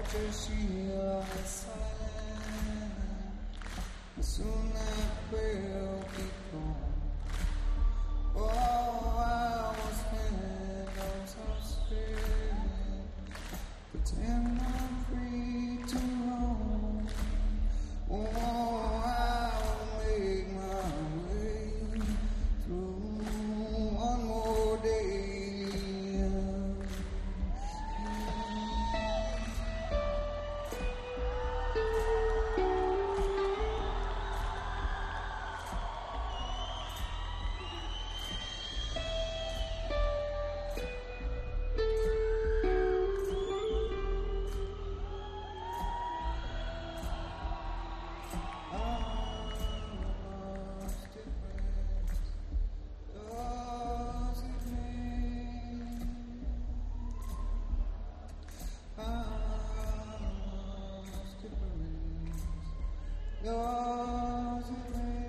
till she lies silent. Soon that will be gone. Oh, I was handles of spirit, pretend I'm free to roam. Oh, I will make my way through one more day. Does it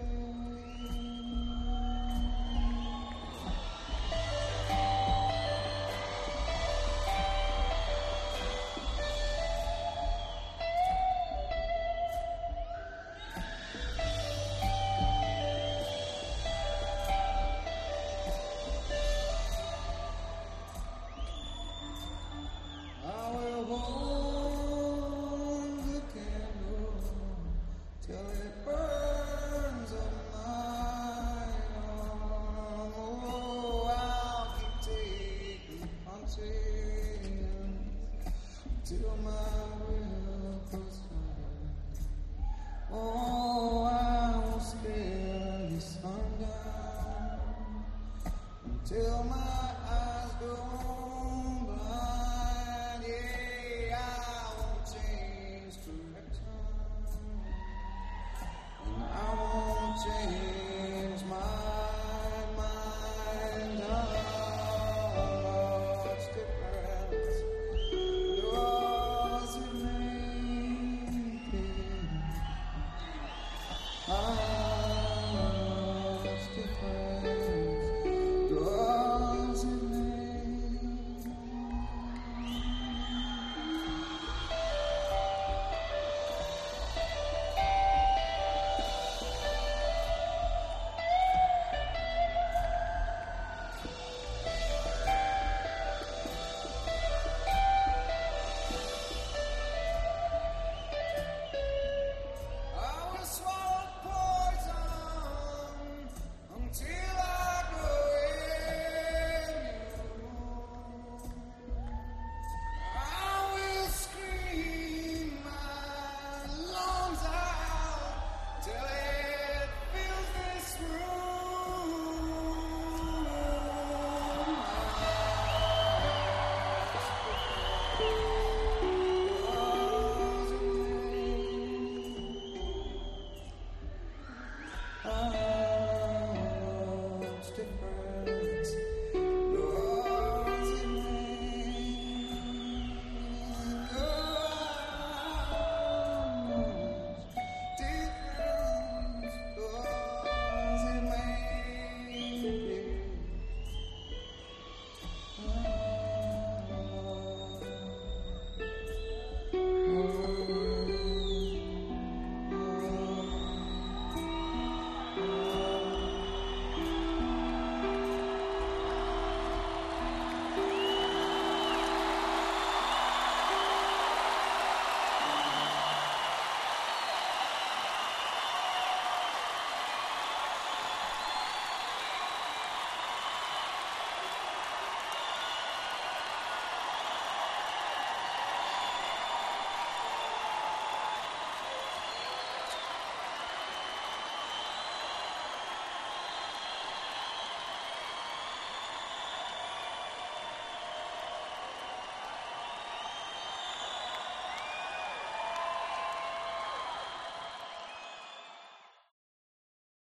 I will hold the candle till it burns up my arm. Oh, I'll keep taking punches till my will goes home. Oh, I will stare the sun down until my